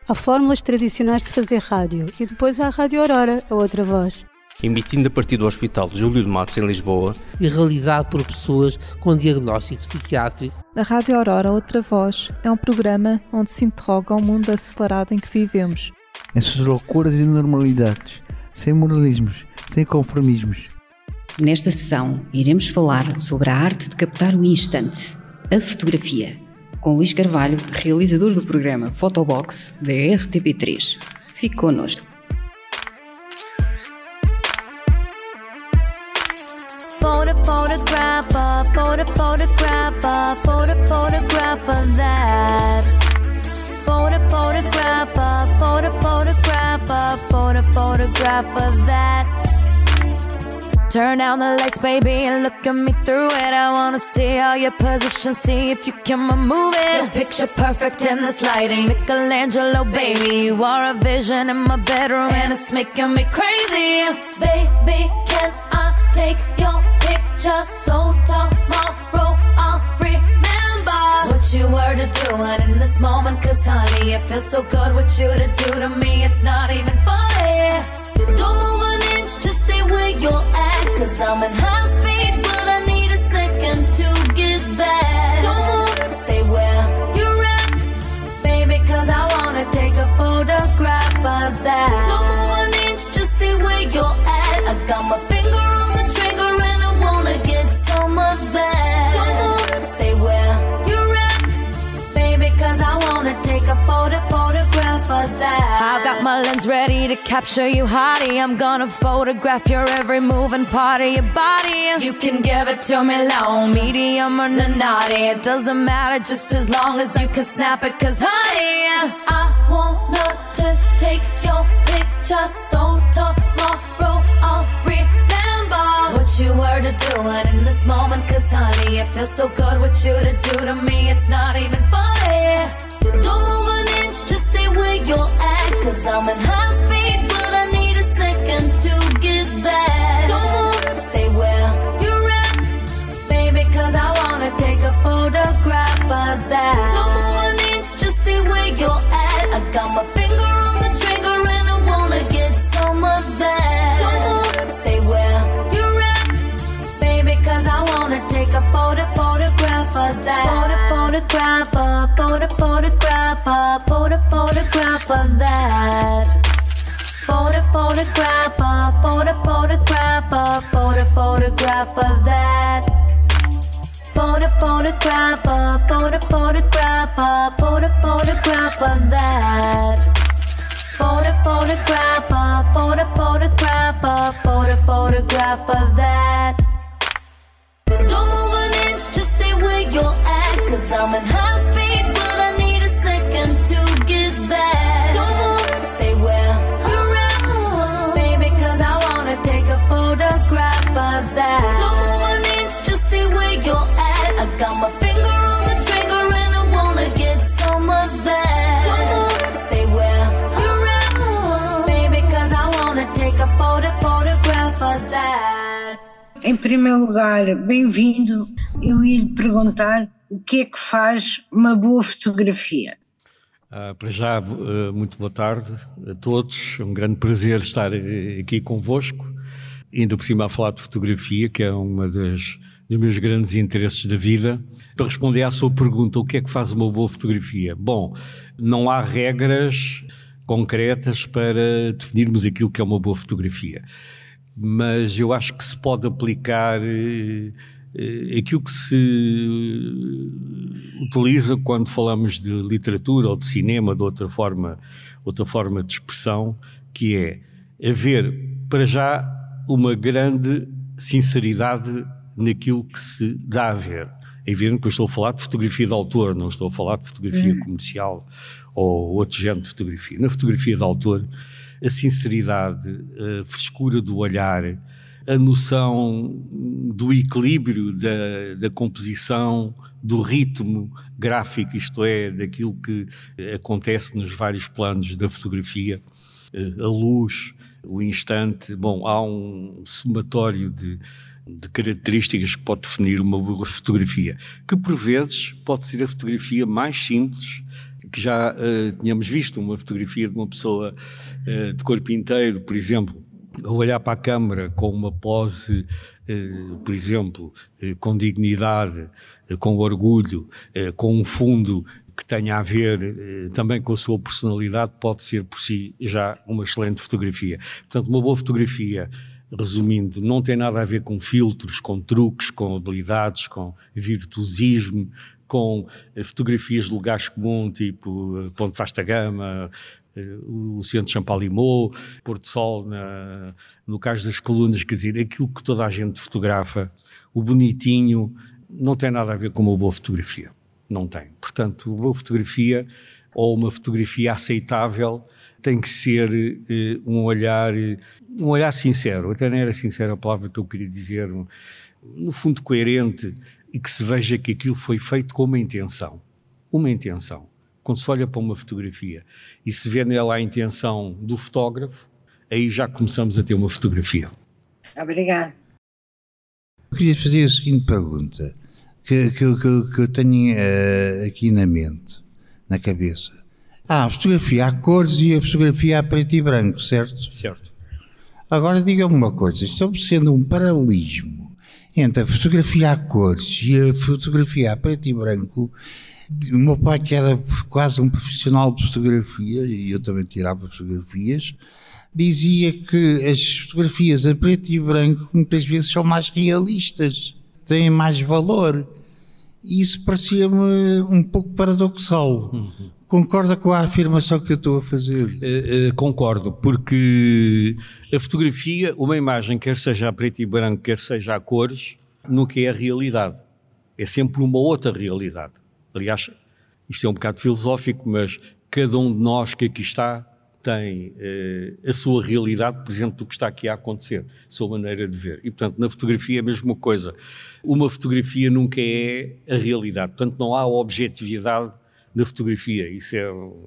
Há fórmulas tradicionais de fazer rádio e depois há a Rádio Aurora, a outra voz. Emitindo a partir do Hospital Júlio de Matos, em Lisboa. E realizado por pessoas com diagnóstico psiquiátrico. A Rádio Aurora, outra voz, é um programa onde se interroga o mundo acelerado em que vivemos. Essas loucuras e normalidades, sem moralismos, sem conformismos. Nesta sessão, iremos falar sobre a arte de captar o instante, a fotografia, com Luís Carvalho, realizador do programa Photobox da RTP3. Fique connosco. Photograph of that. Photograph of that. Turn down the lights, baby, and look at me through it. I wanna see all your positions, see if you can move it. You're picture perfect in this lighting, Michelangelo, baby. You are a vision in my bedroom, and it's making me crazy. Baby, can I take your picture so tomorrow I'll remember what you were to do in this moment? Cause honey, it feels so good what you to do to me, it's not even funny. Don't move an inch, just stay where you're at. Cause I'm in high speed, but I need a second to get back. Don't move, stay where you're at, baby, cause I wanna take a photograph of that. Don't move an inch, just stay where you're at. I got my finger on the trigger and I wanna get some of that. Don't move, stay where you're at, baby, cause I wanna take a photograph of that. I've got my lens ready to capture you, hottie. I'm gonna photograph your every move and part of your body. You can give it to me long, medium or naughty. It doesn't matter just as long as you can snap it. Cause honey, I wanna to take your picture so tomorrow I'll remember what you were to do in this moment. Cause honey, it feels so good what you to do to me, it's not even funny. Don't move an inch, just stay where you're at. Cause I'm in high speed, but I need a second to get back. Don't move, stay where you're at, baby, cause I wanna take a photograph of that. Don't move an inch, just stay where you're at. I got my finger on the trigger and I wanna get some of that. Don't move, stay where you're at, baby, cause I wanna take a photograph of that. Photograph of that. Photograph of that. Photograph of that. Photograph of that. Don't move an inch, just stay where you're at. Cause I'm in high speed, but I need a second to get back. Don't move, stay where you're at, baby, cause I wanna take a photograph of that. Don't move an inch, just stay where you're at. I got my finger on the trigger and I wanna get some of that. Don't move, stay where you're at, baby, cause I wanna take a photograph of that. Em primeiro lugar, bem-vindo. Eu ia lhe perguntar o que é que faz uma boa fotografia. Para já, muito boa tarde a todos. É um grande prazer estar aqui convosco. Ainda por cima a falar de fotografia, que é uma dos meus grandes interesses da vida. Para responder à sua pergunta, o que é que faz uma boa fotografia? Bom, não há regras concretas para definirmos aquilo que é uma boa fotografia. Mas eu acho que se pode aplicar aquilo que se utiliza quando falamos de literatura ou de cinema, de outra forma de expressão, que é haver, para já, uma grande sinceridade naquilo que se dá a ver. É evidente que eu estou a falar de fotografia de autor, não estou a falar de fotografia comercial ou outro género de fotografia. Na fotografia de autor, a sinceridade, a frescura do olhar, a noção do equilíbrio da composição, do ritmo gráfico, isto é, daquilo que acontece nos vários planos da fotografia, a luz, o instante. Bom, há um somatório de características que pode definir uma boa fotografia, que por vezes pode ser a fotografia mais simples, que já tínhamos visto uma fotografia de uma pessoa de corpo inteiro, por exemplo, a olhar para a câmara com uma pose, por exemplo, com dignidade, com orgulho, com um fundo que tenha a ver também com a sua personalidade, pode ser por si já uma excelente fotografia. Portanto, uma boa fotografia, resumindo, não tem nada a ver com filtros, com truques, com habilidades, com virtuosismo, com fotografias de lugares comuns, tipo Ponte Vasta Gama, o Centro de Champalimau, Porto Sol, no caso das colunas, quer dizer, aquilo que toda a gente fotografa, o bonitinho, não tem nada a ver com uma boa fotografia. Não tem. Portanto, uma boa fotografia ou uma fotografia aceitável tem que ser um olhar sincero. Até não era sincero a palavra que eu queria dizer, no fundo coerente, e que se veja que aquilo foi feito com uma intenção. Uma intenção. Quando se olha para uma fotografia e se vê nela a intenção do fotógrafo, aí já começamos a ter uma fotografia. Obrigada. Eu queria fazer a seguinte pergunta, que eu tenho aqui na mente, na cabeça. A fotografia a cores e a fotografia a preto e branco, certo? Certo. Agora diga-me uma coisa, estamos sendo um paralelismo entre a fotografia a cores e a fotografia a preto e branco. O meu pai, que era quase um profissional de fotografia, e eu também tirava fotografias, dizia que as fotografias a preto e branco muitas vezes são mais realistas, têm mais valor. E isso parecia-me um pouco paradoxal. Concorda com a afirmação que eu estou a fazer? Concordo, porque a fotografia, uma imagem, quer seja a preto e branco, quer seja a cores, nunca é a realidade. É sempre uma outra realidade. Aliás, isto é um bocado filosófico, mas cada um de nós que aqui está tem a sua realidade, por exemplo, do que está aqui a acontecer, a sua maneira de ver. E, portanto, na fotografia é a mesma coisa. Uma fotografia nunca é a realidade. Portanto, não há objetividade da fotografia. Isso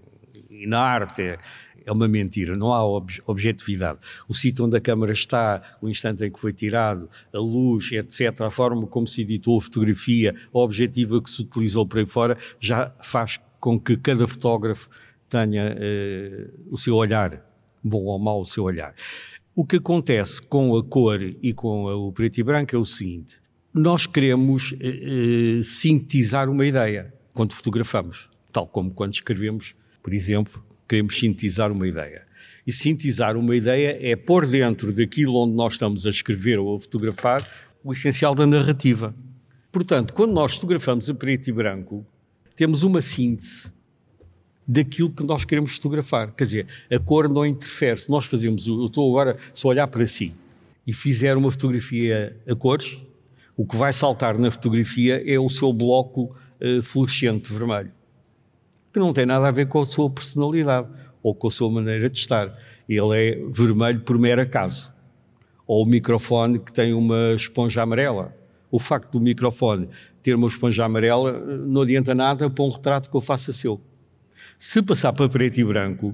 e na arte é uma mentira. Não há objetividade. O sítio onde a câmara está, o instante em que foi tirado, a luz, etc., a forma como se editou a fotografia, a objetiva que se utilizou por aí fora, já faz com que cada fotógrafo tenha o seu olhar, bom ou mau o seu olhar. O que acontece com a cor e com o preto e branco é o seguinte: nós queremos sintetizar uma ideia quando fotografamos, tal como quando escrevemos, por exemplo, queremos sintetizar uma ideia. E sintetizar uma ideia é pôr dentro daquilo onde nós estamos a escrever ou a fotografar o essencial da narrativa. Portanto, quando nós fotografamos a preto e branco, temos uma síntese daquilo que nós queremos fotografar. Quer dizer, a cor não interfere. Se nós fazemos, eu estou agora só a olhar para si e fizer uma fotografia a cores, o que vai saltar na fotografia é o seu bloco fluorescente vermelho, que não tem nada a ver com a sua personalidade ou com a sua maneira de estar. Ele é vermelho por mero acaso. Ou o microfone que tem uma esponja amarela. O facto do microfone ter uma esponja amarela não adianta nada para um retrato que eu faça seu. Se passar para preto e branco,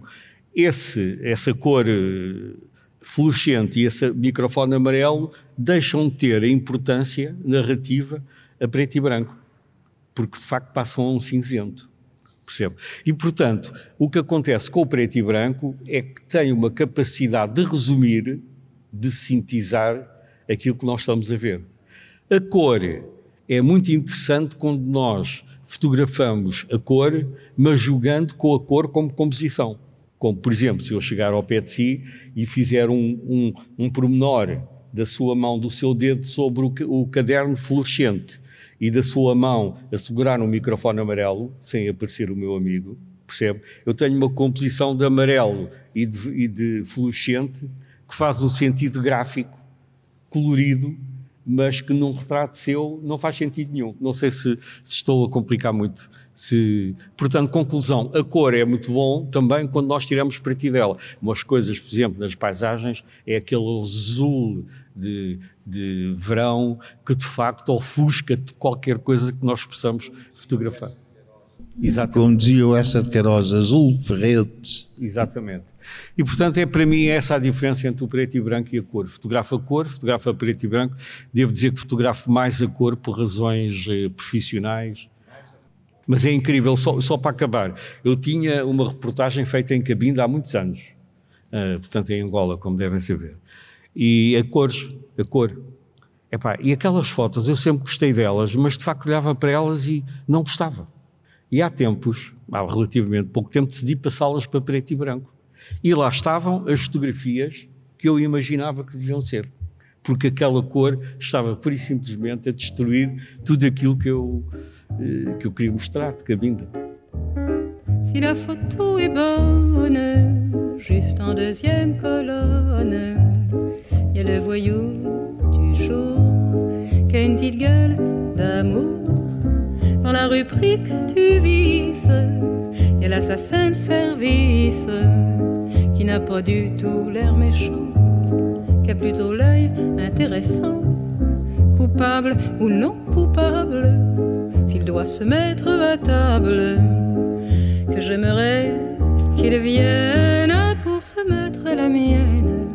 essa cor fluorescente e esse microfone amarelo deixam de ter a importância narrativa a preto e branco, porque de facto passam a um cinzento, percebe? E portanto, o que acontece com o preto e branco é que tem uma capacidade de resumir, de sintetizar aquilo que nós estamos a ver. A cor é muito interessante quando nós fotografamos a cor, mas jogando com a cor como composição. Como, por exemplo, se eu chegar ao pé de si e fizer um pormenor da sua mão, do seu dedo sobre o caderno fluorescente e da sua mão a segurar um microfone amarelo, sem aparecer o meu amigo, percebe? Eu tenho uma composição de amarelo e de fluorescente que faz um sentido gráfico, colorido, mas que num retrato seu não faz sentido nenhum. Não sei se estou a complicar muito. Portanto, conclusão, a cor é muito bom também quando nós tiramos partido dela. Umas coisas, por exemplo, nas paisagens, é aquele azul de verão que de facto ofusca qualquer coisa que nós possamos fotografar. Exatamente. Como dizia o Essa de Queiroz, azul ferrete. Exatamente. E portanto para mim essa a diferença entre o preto e branco e a cor. Fotografo a cor, fotografo a preto e branco. Devo dizer que fotografo mais a cor por razões profissionais. Mas é incrível, só para acabar, eu tinha uma reportagem feita em Cabinda há muitos anos, portanto em Angola, como devem saber, e a cor, e aquelas fotos eu sempre gostei delas, mas de facto olhava para elas e não gostava. E há tempos, há relativamente pouco tempo, decidi passá-las para preto e branco. E lá estavam as fotografias que eu imaginava que deviam ser. Porque aquela cor estava, pura e simplesmente, a destruir tudo aquilo que eu queria mostrar de Cabinda. Si la photo est bonne, juste en deuxième colonne, y a le voyou du jour qui a une petite gueule d'amour. Dans la rubrique du vice, y a l'assassin de service qui n'a pas du tout l'air méchant, qui a plutôt l'œil intéressant, coupable ou non coupable, s'il doit se mettre à table, que j'aimerais qu'il vienne pour se mettre à la mienne.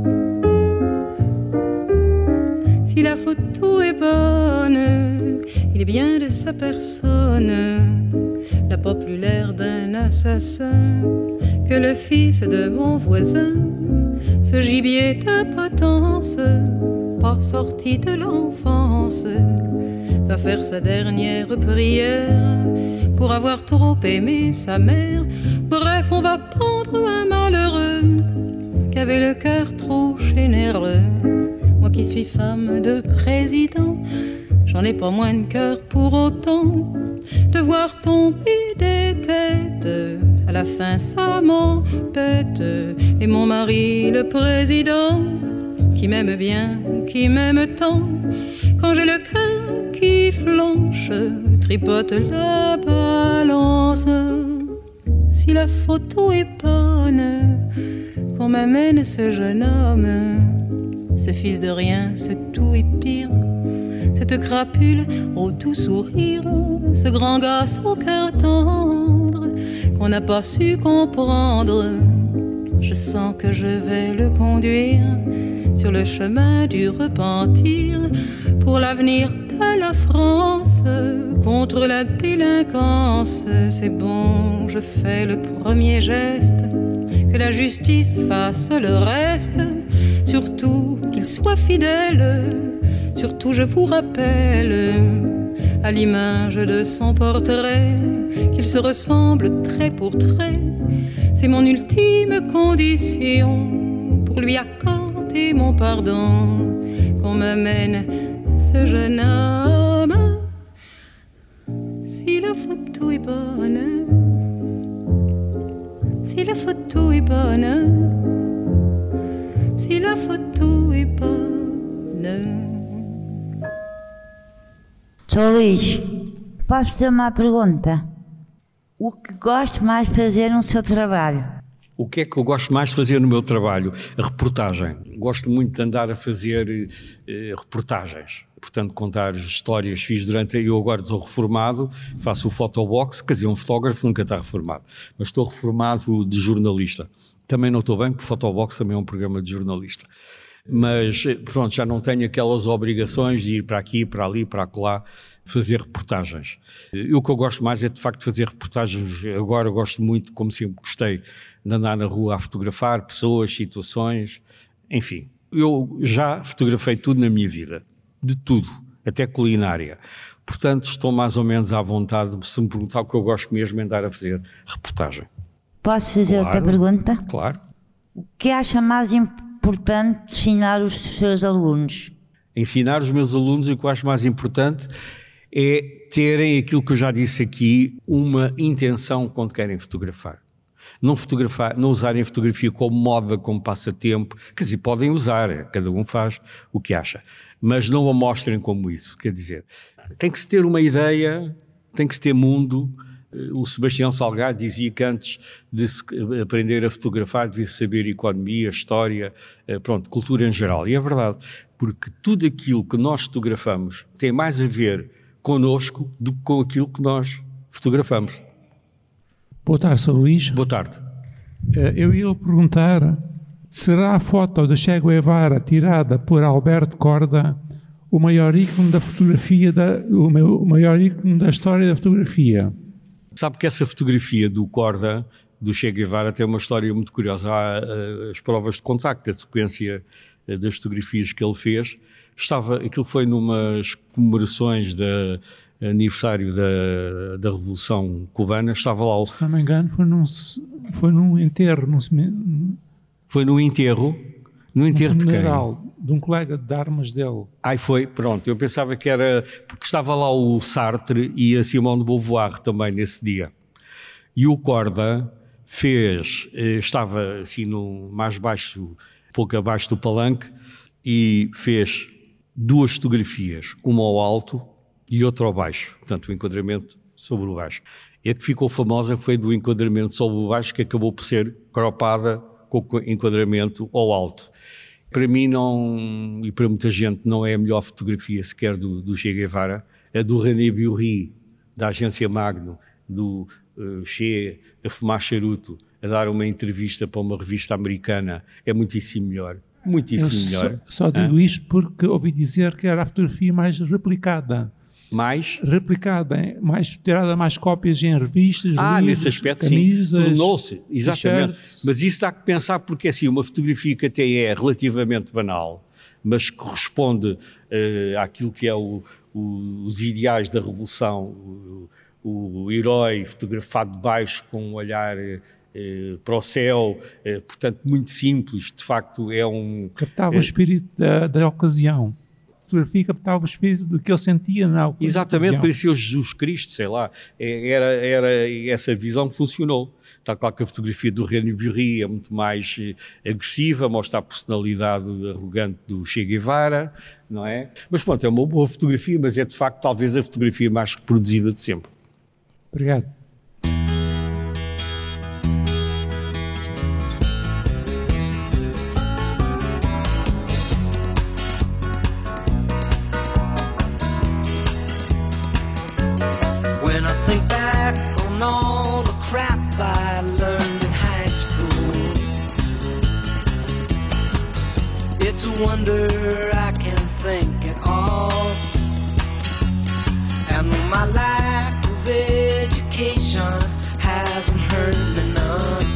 Si la photo est bonne, il est bien de sa personne, n'a pas plus l'air d'un assassin que le fils de mon voisin, ce gibier de potence, pas sorti de l'enfance, va faire sa dernière prière pour avoir trop aimé sa mère. Bref, on va pendre un malheureux qui avait le cœur trop généreux. Moi qui suis femme de président, j'en ai pas moins de cœur pour autant de voir tomber des têtes. À la fin ça m'embête. Et mon mari le président, qui m'aime bien, qui m'aime tant, quand j'ai le cœur qui flanche, tripote la balance. Si la photo est bonne, qu'on m'amène ce jeune homme, ce fils de rien, ce tout est pire, cette crapule au doux sourire, ce grand gosse au cœur tendre qu'on n'a pas su comprendre. Je sens que je vais le conduire sur le chemin du repentir, pour l'avenir de la France, contre la délinquance. C'est bon, je fais le premier geste, que la justice fasse le reste, surtout qu'il soit fidèle. Surtout je vous rappelle, à l'image de son portrait, qu'il se ressemble trait pour trait. C'est mon ultime condition pour lui accorder mon pardon, qu'on m'amène ce jeune homme. Si la photo est bonne, si la photo est bonne, si la photo est bonne. Sou Luís, posso fazer uma pergunta? O que gosto mais de fazer no seu trabalho? O que é que eu gosto mais de fazer no meu trabalho? A reportagem. Gosto muito de andar a fazer reportagens. Portanto, contar histórias. Eu agora estou reformado, faço o Photobox, quer dizer, um fotógrafo nunca está reformado, mas estou reformado de jornalista. Também não estou bem, porque o Photobox também é um programa de jornalista. Mas pronto, já não tenho aquelas obrigações de ir para aqui, para ali, para acolá, fazer reportagens. O que eu gosto mais é de facto fazer reportagens. Agora gosto muito, como sempre gostei, de andar na rua a fotografar pessoas, situações, enfim. Eu já fotografei tudo na minha vida, de tudo, até culinária. Portanto, estou mais ou menos à vontade de se me perguntar o que eu gosto mesmo é andar a fazer reportagem. Posso fazer outra pergunta? Claro. O que acha mais importante ensinar os seus alunos? Ensinar os meus alunos, o que eu acho mais importante é terem aquilo que eu já disse aqui, uma intenção quando querem fotografar. Não usarem a fotografia como moda, como passatempo, quer dizer, podem usar, cada um faz o que acha, mas não a mostrem como isso, quer dizer, tem que se ter uma ideia, tem que se ter mundo. O Sebastião Salgado dizia que antes de se aprender a fotografar devia-se saber economia, história, pronto, cultura em geral. E é verdade, porque tudo aquilo que nós fotografamos tem mais a ver connosco do que com aquilo que nós fotografamos. Boa tarde, Sr. Luís. Boa tarde. Eu ia lhe perguntar, será a foto de Che Guevara tirada por Alberto Korda o maior ícone da fotografia, o maior ícone da história da fotografia? Sabe que essa fotografia do Korda, do Che Guevara, tem uma história muito curiosa. Há as provas de contacto, a sequência das fotografias que ele fez. Aquilo foi numas comemorações do aniversário da Revolução Cubana. Estava lá. Se não me engano, foi num enterro. Foi num enterro? No enterro de quem? De um colega de armas dele. Foi, pronto. Eu pensava que era... Porque estava lá o Sartre e a Simone de Beauvoir também nesse dia. E o Korda estava assim mais baixo, pouco abaixo do palanque, e fez 2 fotografias, uma ao alto e outra ao baixo. Portanto, o enquadramento sobre o baixo. E a que ficou famosa foi do enquadramento sobre o baixo, que acabou por ser cropada com o enquadramento ao alto. Para mim não, e para muita gente, não é a melhor fotografia sequer do Che Guevara. A do René Burri, da agência Magno, do Che a fumar charuto, a dar uma entrevista para uma revista americana, é muitíssimo melhor. Muitíssimo melhor. Só digo isto porque ouvi dizer que era a fotografia mais replicada. Mais? Replicada, tirada mais cópias em revistas, livros, nesse aspecto, camisas, sim, tornou-se, exatamente. Mas isso dá que pensar, porque assim, uma fotografia que até é relativamente banal, mas corresponde àquilo que é os ideais da Revolução, o herói fotografado de baixo com um olhar para o céu, portanto muito simples, de facto é captava o espírito da ocasião. A fotografia captava o espírito do que ele sentia na ocasião. Exatamente, parecia o Jesus Cristo, sei lá, era essa visão que funcionou. Está claro que a fotografia do René Burri é muito mais agressiva, mostra a personalidade arrogante do Che Guevara, não é? Mas pronto, é uma boa fotografia, mas é de facto talvez a fotografia mais reproduzida de sempre. Obrigado. When I think back on all the crap I learned in high school, it's a wonder I can think at all. And my lack of education hasn't hurt me none.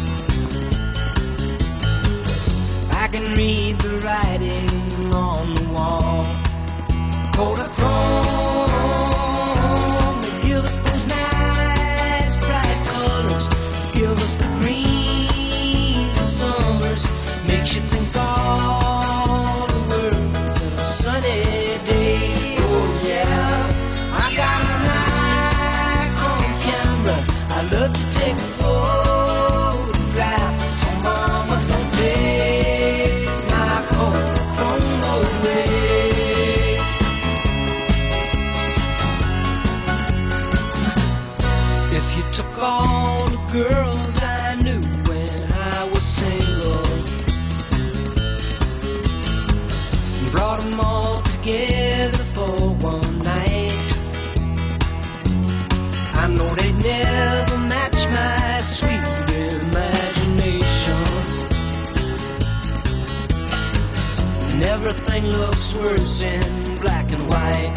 I can read the writing on the wall. Kodachrome, they give us those nice bright colors, give us the greens of summers, makes you think all the world's in a sunny day. Oh yeah, I got a Nikon camera, I love to take a photograph, so mama don't take my Kodachrome away. If you took all the girls I knew when I was single and brought them all together for one night, I know they'd never match my sweet imagination. And everything looks worse in black and white.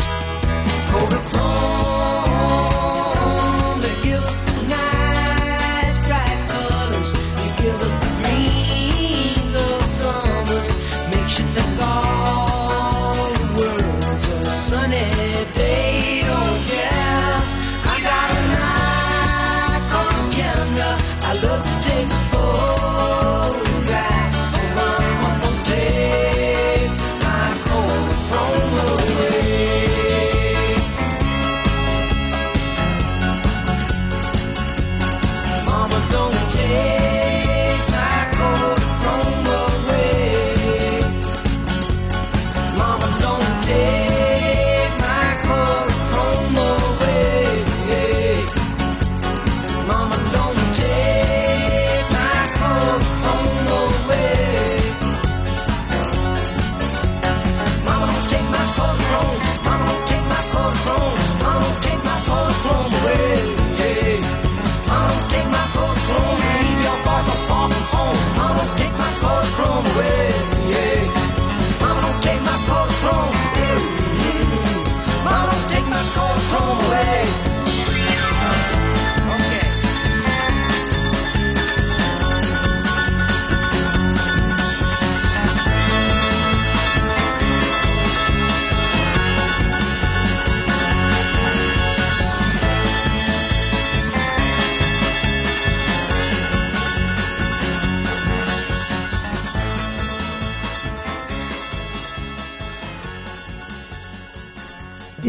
Kodachrome, they give us the nice bright colors, you give us the greens of summers, makes you think all the world's a sunny day. Oh yeah, I got a Nikon camera, I love to take photographs, so mama won't take my Kodachrome away.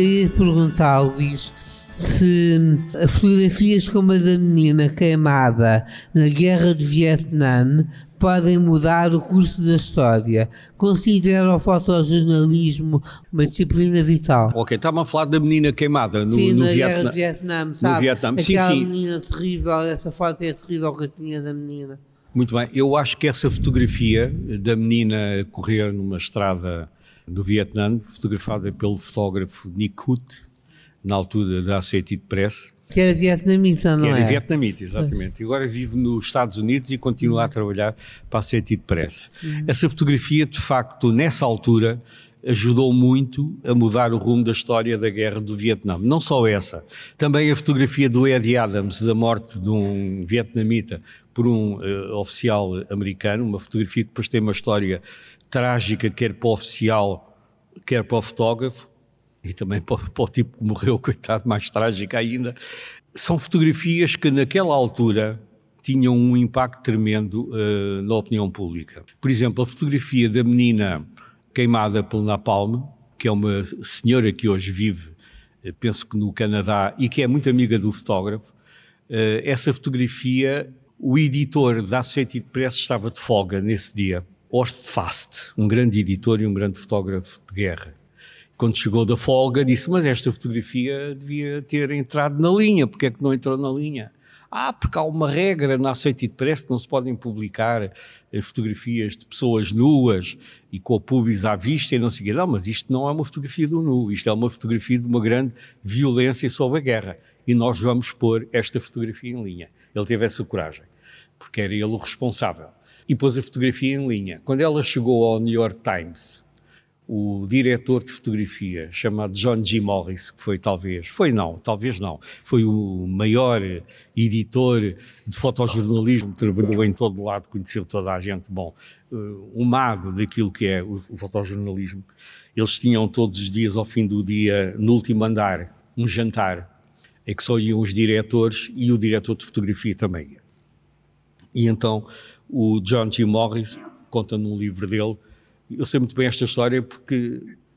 queria perguntar, Luís, se fotografias como a da menina queimada na Guerra do Vietnã podem mudar o curso da história. Considera o fotojornalismo uma disciplina vital? Ok, estava a falar da menina queimada no Guerra do Vietnã, sabe? No Vietnã. Aquela Sim. menina terrível, essa foto é terrível que eu tinha da menina. Muito bem, eu acho que essa fotografia da menina a correr numa estrada do Vietnã, fotografada pelo fotógrafo Nick Hutt, na altura da Associated Press. Que era vietnamita, não é? Que era vietnamita, exatamente. E agora vive nos Estados Unidos e continua a trabalhar para a Associated Press. Essa fotografia, de facto, nessa altura, ajudou muito a mudar o rumo da história da Guerra do Vietnã. Não só essa, também a fotografia do Eddie Adams, da morte de um vietnamita por um oficial americano, uma fotografia que depois tem uma história trágica, quer para o oficial, quer para o fotógrafo, e também para o tipo que morreu, coitado, mais trágica ainda. São fotografias que naquela altura tinham um impacto tremendo na opinião pública. Por exemplo, a fotografia da menina queimada pelo napalm, que é uma senhora que hoje vive, penso que no Canadá, e que é muito amiga do fotógrafo. Essa fotografia, o editor da Associated Press estava de folga nesse dia, Horst Fast, um grande editor e um grande fotógrafo de guerra. Quando chegou da folga, disse, mas esta fotografia devia ter entrado na linha, porque é que não entrou na linha? Porque há uma regra na Associated Press que não se podem publicar fotografias de pessoas nuas e com o pubis à vista e não sei o quê. Não, mas isto não é uma fotografia do nu, isto é uma fotografia de uma grande violência sobre a guerra. E nós vamos pôr esta fotografia em linha. Ele teve essa coragem, porque era ele o responsável. E pôs a fotografia em linha. Quando ela chegou ao New York Times, o diretor de fotografia, chamado John G. Morris, que foi o maior editor de fotojornalismo, trabalhou em todo lado, conheceu toda a gente, um mago daquilo que é o fotojornalismo. Eles tinham todos os dias, ao fim do dia, no último andar, um jantar, em que só iam os diretores e o diretor de fotografia também ia. E então o John G. Morris conta num livro dele. Eu sei muito bem esta história porque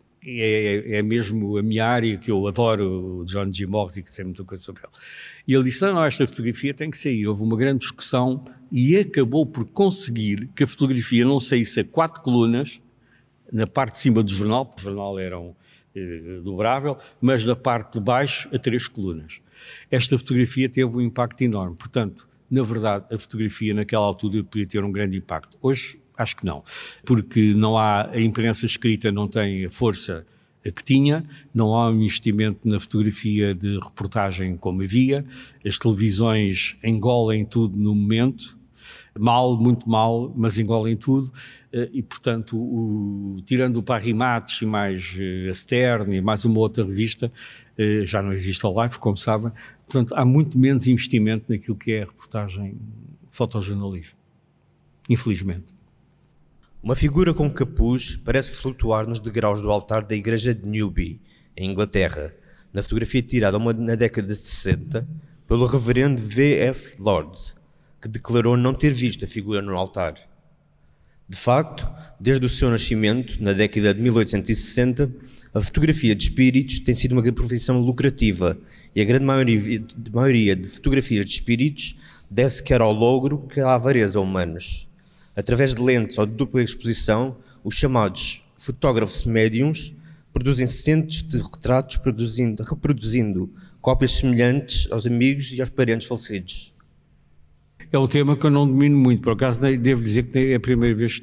é mesmo a minha área, que eu adoro, o John G. Morris, e que sei muita coisa sobre ele. E ele disse, não, esta fotografia tem que sair. Houve uma grande discussão e acabou por conseguir que a fotografia não saísse a 4 colunas, na parte de cima do jornal, porque o jornal era dobrável, mas da parte de baixo a 3 colunas. Esta fotografia teve um impacto enorme. Portanto, na verdade, a fotografia naquela altura podia ter um grande impacto. Hoje, acho que não, porque a imprensa escrita não tem a força que tinha, não há um investimento na fotografia de reportagem como havia, as televisões engolem tudo no momento, muito mal, mas engolem tudo, e portanto, tirando o Parrimates e mais a Stern e mais uma outra revista, já não existe a Life, como sabem, portanto há muito menos investimento naquilo que é a reportagem fotojornalismo, infelizmente. Uma figura com capuz parece flutuar nos degraus do altar da igreja de Newby, em Inglaterra, na fotografia tirada na década de 60 pelo reverendo V.F. Lord, que declarou não ter visto a figura no altar. De facto, desde o seu nascimento, na década de 1860, a fotografia de espíritos tem sido uma profissão lucrativa e a grande maioria de fotografias de espíritos deve-se quer ao logro, quer à avareza humanos. Através de lentes ou de dupla exposição, os chamados fotógrafos médiums produzem centenas de retratos reproduzindo cópias semelhantes aos amigos e aos parentes falecidos. É um tema que eu não domino muito, por acaso devo dizer que é a primeira vez que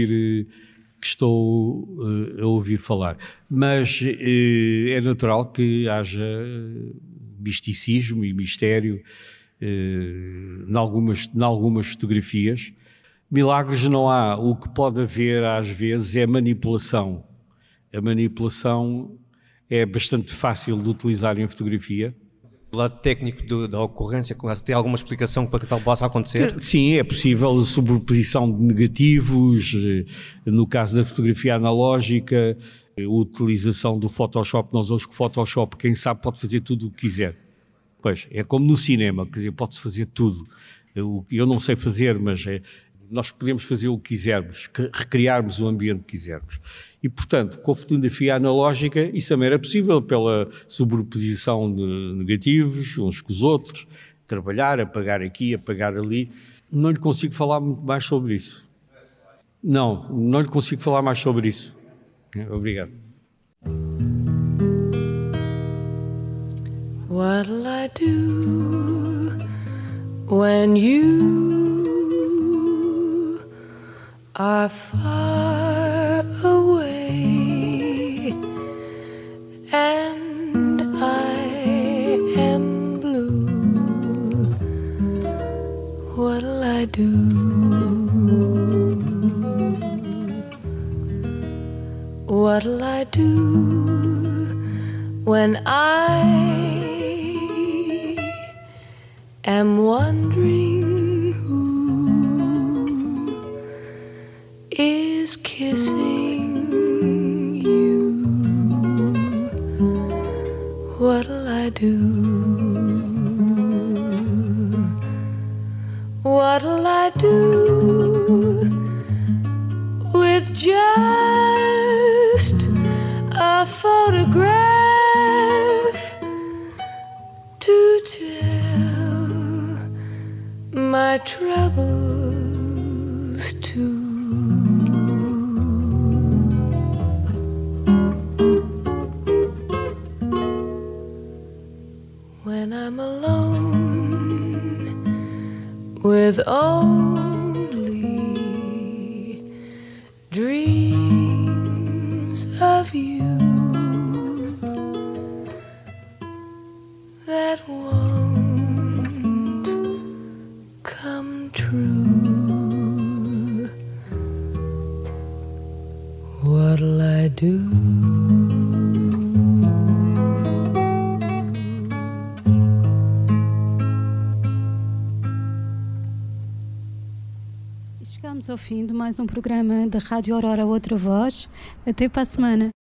estou a ouvir falar, mas é natural que haja misticismo e mistério em algumas fotografias. Milagres não há, o que pode haver às vezes é manipulação. A manipulação é bastante fácil de utilizar em fotografia. O lado técnico da ocorrência, tem alguma explicação para que tal possa acontecer? Sim, é possível a sobreposição de negativos, no caso da fotografia analógica, a utilização do Photoshop. Nós hoje com o Photoshop, quem sabe pode fazer tudo o que quiser. Pois, é como no cinema, quer dizer, pode-se fazer tudo. Eu não sei fazer, mas nós podemos fazer o que quisermos, recriarmos o ambiente que quisermos. E, portanto, com a fotografia analógica, isso também era possível pela sobreposição de negativos, uns com os outros, trabalhar, apagar aqui, apagar ali. Não lhe consigo falar muito mais sobre isso. Não lhe consigo falar mais sobre isso. Obrigado. What'll I do when you are far away and I am blue? What'll I do? What'll I do when I am wondering who is kissing you? What'll I do? What'll I do with just a photograph to tell my troubles to? When I'm alone with only dreams of you that won't come true, what'll I do? Chegamos ao fim de mais um programa da Rádio Aurora Outra Voz. Até para a semana.